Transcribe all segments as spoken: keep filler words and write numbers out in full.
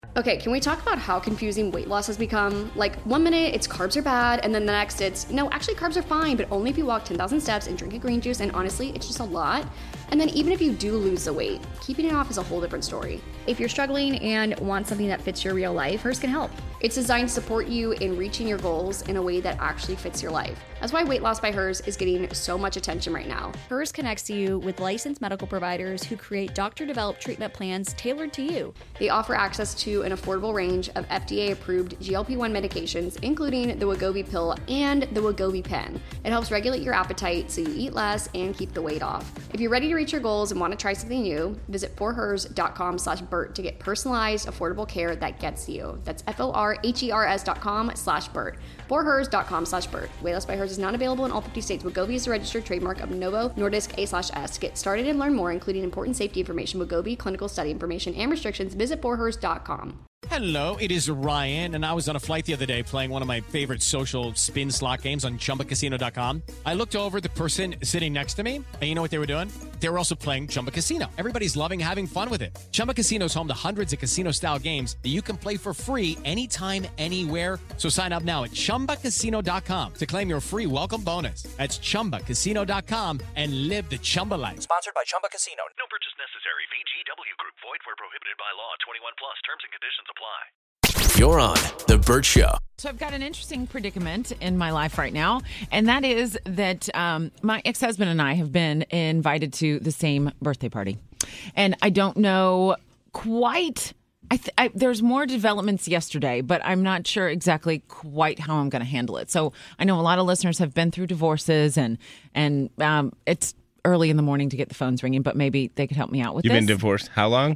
Okay, can we talk about how confusing weight loss has become? Like, one minute it's carbs are bad, and then the next it's, no, actually carbs are fine, but only if you walk ten thousand steps and drink a green juice, and honestly, it's just a lot. And then even if you do lose the weight, keeping it off is a whole different story. If you're struggling and want something that fits your real life, Hers can help. It's designed to support you in reaching your goals in a way that actually fits your life. That's why Weight Loss by Hers is getting so much attention right now. Hers connects you with licensed medical providers who create doctor-developed treatment plans tailored to you. They offer access to an affordable range of F D A-approved G L P one medications, including the Wegovy pill and the Wegovy pen. It helps regulate your appetite so you eat less and keep the weight off. If you're ready to reach your goals and want to try something new, visit forhers.com slash Bert to get personalized, affordable care that gets you. That's F-O-R-H-E-R-S dot com slash Bert. forhers.com slash Bert. Weight Loss by Hers is not available in all fifty states. Wegovy is a registered trademark of Novo Nordisk A slash S. To get started and learn more, including important safety information, Wegovy, clinical study information, and restrictions, visit forhers dot com. Hello, it is Ryan, and I was on a flight the other day playing one of my favorite social spin slot games on Chumba Casino dot com. I looked over at the person sitting next to me, and you know what they were doing? They were also playing Chumba Casino. Everybody's loving having fun with it. Chumba Casino is home to hundreds of casino-style games that you can play for free anytime, anywhere. So sign up now at Chumba Casino dot com to claim your free welcome bonus. That's Chumba Casino dot com and live the Chumba life. Sponsored by Chumba Casino. No purchase necessary. V G W Group. Void where prohibited by law. twenty-one plus. Terms and conditions apply. You're on The Bert Show. So I've got an interesting predicament in my life right now, and that is that um, my ex-husband and I have been invited to the same birthday party. And I don't know quite... I th- I, there's more developments yesterday, but I'm not sure exactly quite how I'm going to handle it. So I know a lot of listeners have been through divorces, and, and um, it's early in the morning to get the phones ringing, but maybe they could help me out with You've this. You've been divorced how long?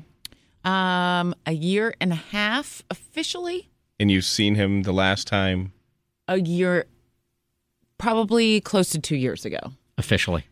Um, a year and a half officially. And you've seen him the last time? A year, probably close to two years ago. Officially.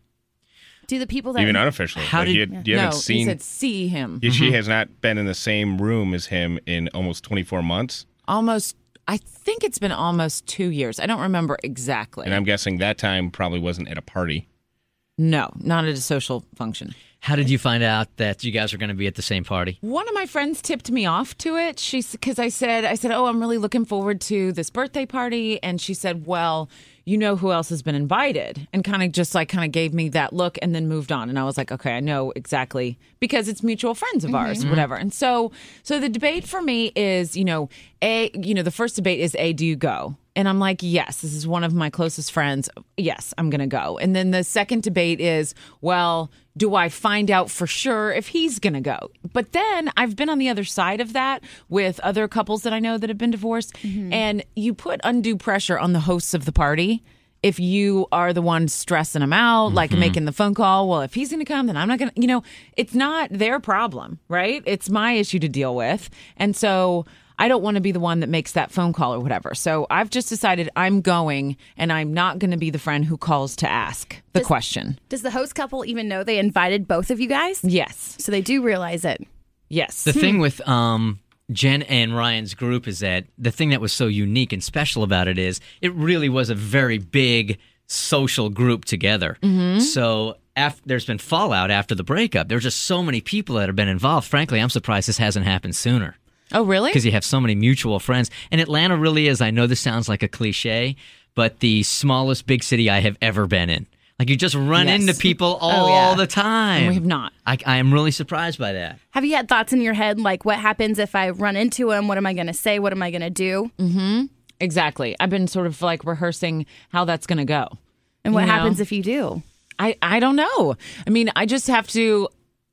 Do the people that... Even unofficially. How like did... You, Yeah. you haven't no, seen... he said see him. She Mm-hmm. has not been in the same room as him in almost twenty-four months? Almost, I think it's been almost two years. I don't remember exactly. And I'm guessing that time probably wasn't at a party. No, not at a social function. How did you find out that you guys were going to be at the same party? One of my friends tipped me off to it. She's because I said, I said, oh, I'm really looking forward to this birthday party. And she said, well, you know who else has been invited? And kind of just like kind of gave me that look and then moved on. And I was like, okay, I know exactly because it's mutual friends of mm-hmm. ours, whatever. And so, so the debate for me is, you know, A, you know, the first debate is A, do you go? And I'm like, yes, this is one of my closest friends. Yes, I'm going to go. And then the second debate is, well, do I find out for sure if he's going to go? But then I've been on the other side of that with other couples that I know that have been divorced. Mm-hmm. And you put undue pressure on the hosts of the party if you are the one stressing them out, mm-hmm. like making the phone call. Well, if he's going to come, then I'm not going to, you know, it's not their problem, right? It's my issue to deal with. And so I don't want to be the one that makes that phone call or whatever. So I've just decided I'm going, and I'm not going to be the friend who calls to ask the does, question. Does the host couple even know they invited both of you guys? Yes. So they do realize it. Yes. The thing with um, Jen and Ryan's group is that the thing that was so unique and special about it is it really was a very big social group together. Mm-hmm. So after, there's been fallout after the breakup. There's just so many people that have been involved. Frankly, I'm surprised this hasn't happened sooner. Oh, really? Because you have so many mutual friends. And Atlanta really is, I know this sounds like a cliche, but the smallest big city I have ever been in. Like, you just run yes. into people all oh, yeah. the time. And we have not. I, I am really surprised by that. Have you had thoughts in your head, like, what happens if I run into him? What am I going to say? What am I going to do? Mm-hmm. Exactly. I've been sort of, like, rehearsing how that's going to go. And what you know? happens if you do? I, I don't know. I mean, I just have to...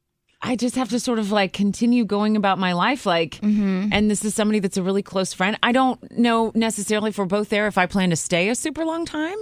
I just have to sort of like continue going about my life. Like, mm-hmm. and this is somebody that's a really close friend. I don't know necessarily if we're both there if I plan to stay a super long time.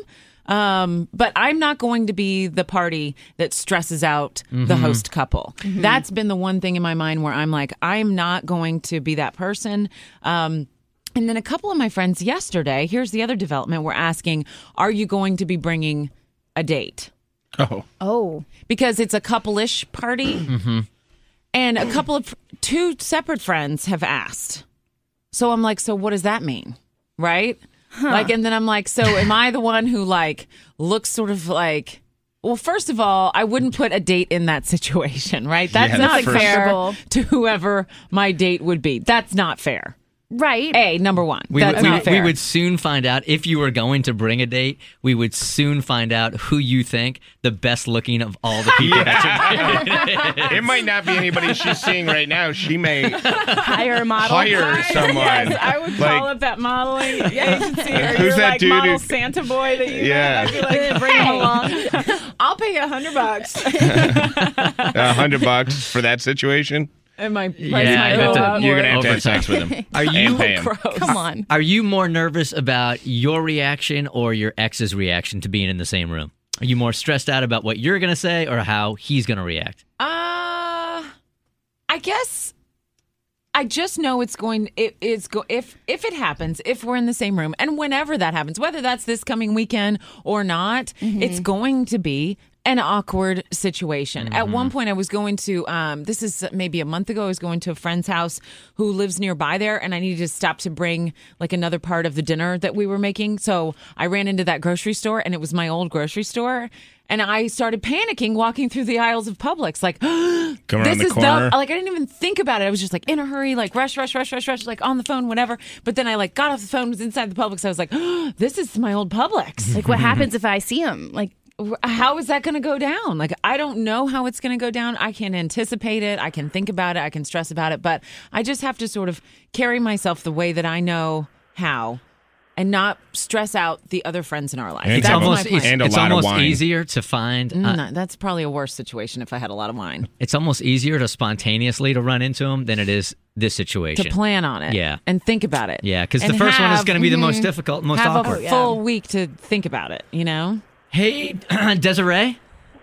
Um, but I'm not going to be the party that stresses out mm-hmm. the host couple. Mm-hmm. That's been the one thing in my mind where I'm like, I'm not going to be that person. Um, and then a couple of my friends yesterday, here's the other development. We're asking, are you going to be bringing a date? Oh. Oh. Because it's a couple-ish party. Mm-hmm. And a couple of, two separate friends have asked. So I'm like, so what does that mean? Right? Huh. Like, and then I'm like, so am I the one who like looks sort of like Well, first of all, I wouldn't put a date in that situation, right? That's Yeah, not that's fair acceptable. to whoever my date would be. That's not fair. Right. A, number one. We That's would, we, not would- fair. we would soon find out if you were going to bring a date. We would soon find out who you think the best looking of all the people that you're It might not be anybody she's seeing right now. She may Hire a model. hire someone. Yes, I would Like- call up that modeling agency. Or Who's you're that like dude model who- Santa boy that you Yeah. I'd be like, bring him along. I'll pay you a hundred bucks. A hundred bucks for that situation. And my price Yeah, might I'd go have to- up You're more. gonna have to Over have sex with him. Are you And pay him. Gross. Come on. Are you more nervous about your reaction or your ex's reaction to being in the same room? Are you more stressed out about what you're going to say or how he's going to react? Uh, I guess I just know it's going. It is go if if it happens, if we're in the same room, and whenever that happens, whether that's this coming weekend or not, it's going to be an awkward situation. At one point, I was going to. Um, this is maybe a month ago. I was going to a friend's house who lives nearby there, and I needed to stop to bring like another part of the dinner that we were making. So I ran into that grocery store, and it was my old grocery store. And I started panicking walking through the aisles of Publix, like, Come around this the is corner. the, like, I didn't even think about it. I was just like in a hurry, like rush, rush, rush, rush, rush, like on the phone, whatever. But then I like got off the phone, was inside the Publix. I was like, oh, this is my old Publix. Like, what happens if I see him? Like, How is that going to go down? Like, I don't know how it's going to go down. I can anticipate it. I can think about it. I can stress about it. But I just have to sort of carry myself the way that I know how and not stress out the other friends in our life. And It's That's almost my plan. it's, And a it's lot of almost wine. easier to find. Uh, No, that's probably a worse situation if I had a lot of wine. it's almost easier to spontaneously to run into him than it is this situation. To plan on it. Yeah. And think about it. Yeah, because the And first one is have- going to be the most mhm, difficult, most have awkward. a full week to think about it, you know? Hey, Desiree.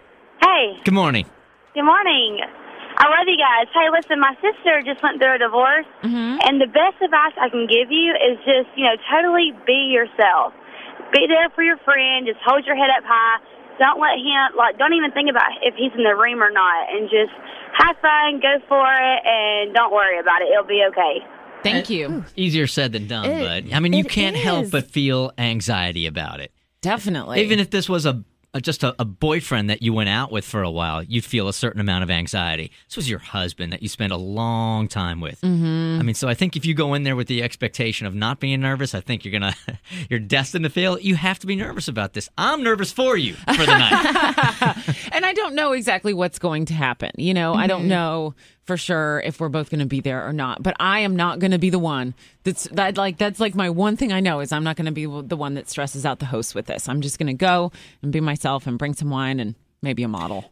Hey, Good morning. good morning. I love you guys. Hey, listen, my sister just went through a divorce, and the best advice I can give you is just, you know, totally be yourself. Be there for your friend. Just hold your head up high. Don't let him, like, don't even think about if he's in the room or not, and just have fun, go for it, and don't worry about it. It'll be okay. Thank you. Easier said than done, It- but I mean, you it can't help is. but feel anxiety about it. Definitely. Even if this was a, a just a, a boyfriend that you went out with for a while, you'd feel a certain amount of anxiety. This was your husband that you spent a long time with. Mm-hmm. I mean, so I think if you go in there with the expectation of not being nervous, I think you're gonna you're destined to fail. You have to be nervous about this. I'm nervous for you for the night. And I don't know exactly what's going to happen. You know, I don't know for sure if we're both going to be there or not. But I am not going to be the one that's that like that's like my one thing I know is I'm not going to be the one that stresses out the host with this. I'm just going to go and be myself and bring some wine and maybe a model.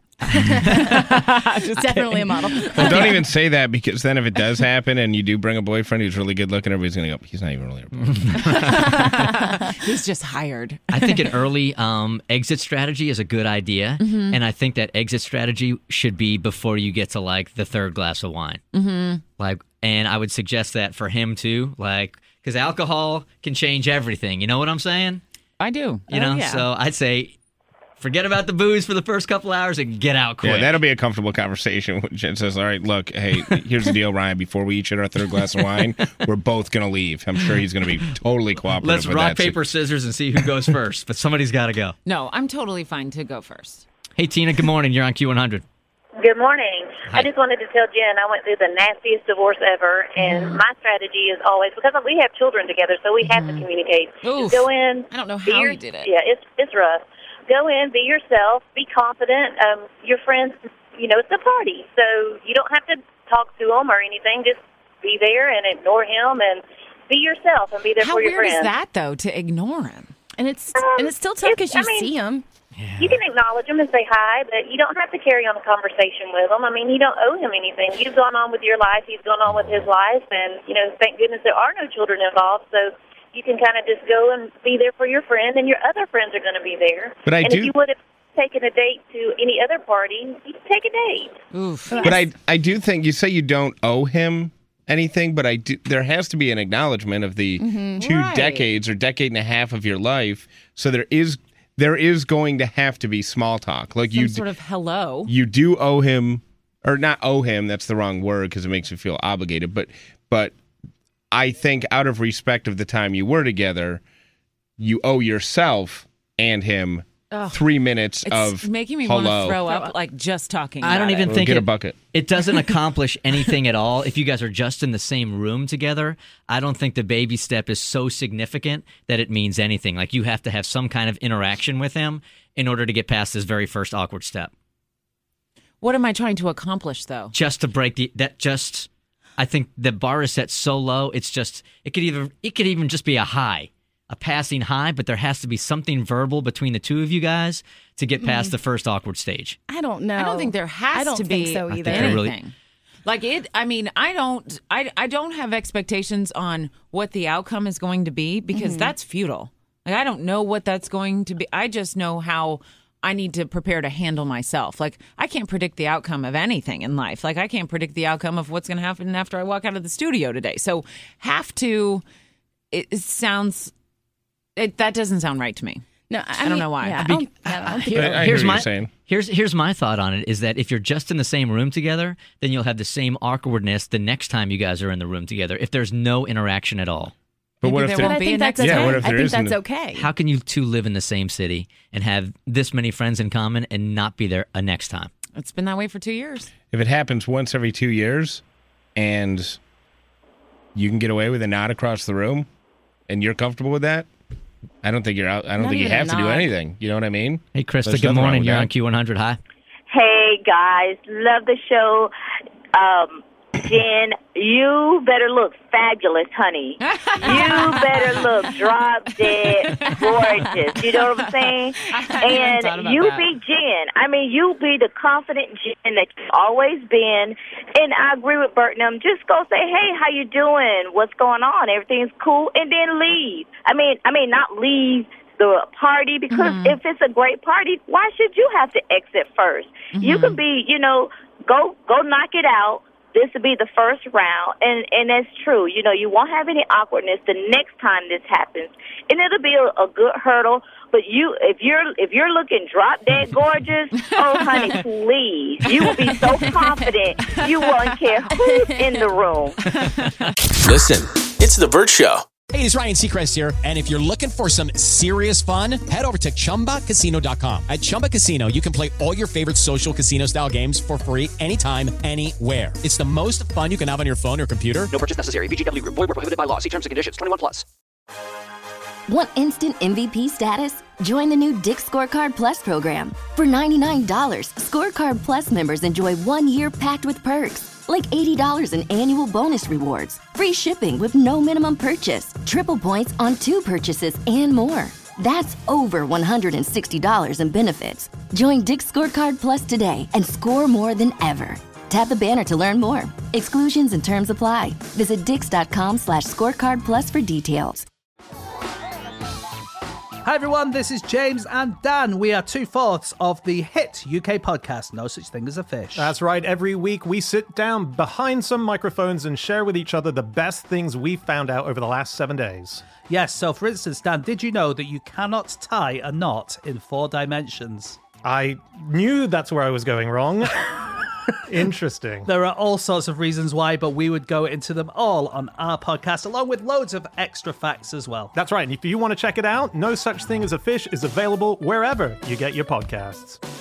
definitely a model. Well, don't even say that, because then if it does happen and you do bring a boyfriend who's really good looking, everybody's going to go, he's not even really a boyfriend. He's just hired. I think an early um, exit strategy is a good idea, and I think that exit strategy should be before you get to like the third glass of wine. Mm-hmm. Like, and I would suggest that for him too, like because alcohol can change everything. You know what I'm saying? I do. You Oh, know, yeah. so I'd say forget about the booze for the first couple hours and get out quick. Yeah, that'll be a comfortable conversation. When Jen says, all right, look, hey, here's the deal, Ryan. Before we each hit our third glass of wine, we're both going to leave. I'm sure he's going to be totally cooperative Let's with rock, that. paper, scissors and see who goes first. But somebody's got to go. No, I'm totally fine to go first. Hey, Tina, good morning. You're on Q one hundred. Good morning. Hi. I just wanted to tell Jen I went through the nastiest divorce ever, and my strategy is always, because we have children together, so we have to communicate. Oof. Go in. I don't know be how your- you did it. Yeah, it's it's rough. Go in, be yourself, be confident. Um, your friends, you know, it's a party, so you don't have to talk to them or anything. Just be there and ignore him, and be yourself and be there How for your weird friends. is that though to ignore him? And it's Um, and it's still tough it's- because you I mean- see him. You can acknowledge him and say hi, but you don't have to carry on a conversation with him. I mean, you don't owe him anything. You've gone on with your life. He's gone on with his life. And, you know, thank goodness there are no children involved. So you can kind of just go and be there for your friend, and your other friends are going to be there. But I and do- if you would have taken a date to any other party, you can take a date. Oof. But I, I do think you say you don't owe him anything, but I do, there has to be an acknowledgement of the two Right. decades or decade and a half of your life. So there is there is going to have to be small talk. Like Some you, sort of hello. you do owe him, or not owe him. That's the wrong word because it makes you feel obligated. But but I think out of respect of the time you were together, you owe yourself and him Ugh. three minutes It's of making me hello. want to throw up, like just talking. I don't about even it. think Get it, a bucket. it doesn't accomplish anything at all. If you guys are just in the same room together, I don't think the baby step is so significant that it means anything. Like you have to have some kind of interaction with him in order to get past this very first awkward step. What am I trying to accomplish, though? Just to break the that just I think the bar is set so low. It's just it could either it could even just be a high, a passing high, but there has to be something verbal between the two of you guys to get past Mm. the first awkward stage. I don't know. I don't think there has I don't to think be so I either. think there really- anything. Like it, I mean, I don't, I, I don't have expectations on what the outcome is going to be because Mm-hmm. that's futile. Like I don't know what that's going to be. I just know how I need to prepare to handle myself. Like I can't predict the outcome of anything in life. Like I can't predict the outcome of what's going to happen after I walk out of the studio today. So have to. It, it sounds. It, that doesn't sound right to me. No, I, I don't mean, know why. Yeah, I Be- don't, I don't think I, I hear here's what my you're saying. here's here's my thought on it is that if you're just in the same room together, then you'll have the same awkwardness the next time you guys are in the room together. If there's no interaction at all, But what Maybe if there there- But I won't be think a that's next okay. Yeah, what if I there think isn't that's a- okay. how can you two live in the same city and have this many friends in common and not be there a next time? It's been that way for two years. If it happens once every two years, and you can get away with a nod across the room, and you're comfortable with that, I don't think you're out. I don't Not think you even a have to do nod. anything. You know what I mean? Hey, Krista, There's good nothing wrong morning. with You're that. on Q one hundred. Hi. Hey guys, love the show. Um, Jen, you better look fabulous, honey. You better look drop dead gorgeous. You know what I'm saying? And you be Jen. I mean, you be the confident Jen that you've always been. And I agree with Burton. Just go say, hey, how you doing? What's going on? Everything's cool, and then leave. I mean, I mean, not leave the party because Mm-hmm. if it's a great party, why should you have to exit first? You Mm-hmm. could be, you know, go go knock it out. This will be the first round, and and that's true. You know, you won't have any awkwardness the next time this happens, and it'll be a, a good hurdle. But you, if you're if you're looking drop dead gorgeous, oh honey, please, you will be so confident you won't care who's in the room. Listen, it's The Burt Show. Hey, it's Ryan Seacrest here. And if you're looking for some serious fun, head over to Chumba Casino dot com. At Chumba Casino, you can play all your favorite social casino-style games for free anytime, anywhere. It's the most fun you can have on your phone or computer. No purchase necessary. V G W Group. Void where prohibited by law. See terms and conditions. twenty-one plus. Want instant M V P status? Join the new Dick's Scorecard Plus program. For ninety-nine dollars, Scorecard Plus members enjoy one year packed with perks, like eighty dollars in annual bonus rewards, free shipping with no minimum purchase, triple points on two purchases, and more. That's over one hundred sixty dollars in benefits. Join Dick's Scorecard Plus today and score more than ever. Tap the banner to learn more. Exclusions and terms apply. Visit dix.com slash scorecard plus for details. Hi everyone, this is James and Dan. We are two-fourths of the hit U K podcast, No Such Thing as a Fish. That's right. Every week we sit down behind some microphones and share with each other the best things we've found out over the last seven days. Yes, so for instance, Dan, did you know that you cannot tie a knot in four dimensions? I knew that's where I was going wrong. Interesting. There are all sorts of reasons why, but we would go into them all on our podcast, along with loads of extra facts as well. That's right. And if you want to check it out, No Such Thing as a Fish is available wherever you get your podcasts.